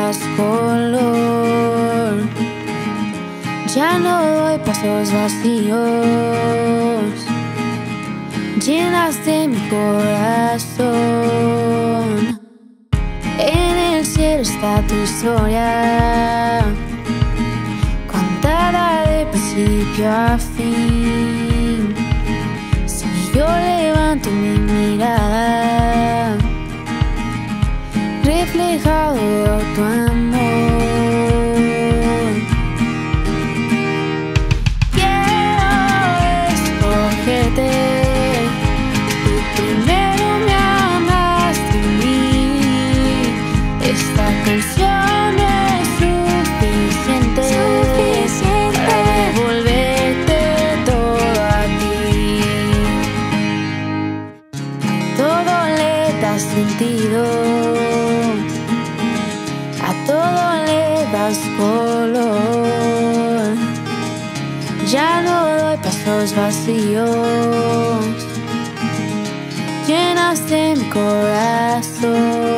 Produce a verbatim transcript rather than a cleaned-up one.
das color. Ya no doy pasos vacíos, llenas de mi corazón. En el cielo está tu historia, contada de principio a fin. Si yo levanto mi mirada, reflejado veo tu amor. Quiero escogerte, tú primero me amaste a mí. Esta canción no es suficiente, suficiente para devolverte todo a ti. Todo le das sentido, a todo le das color. Ya no doy pasos vacíos, llenas de mi corazón.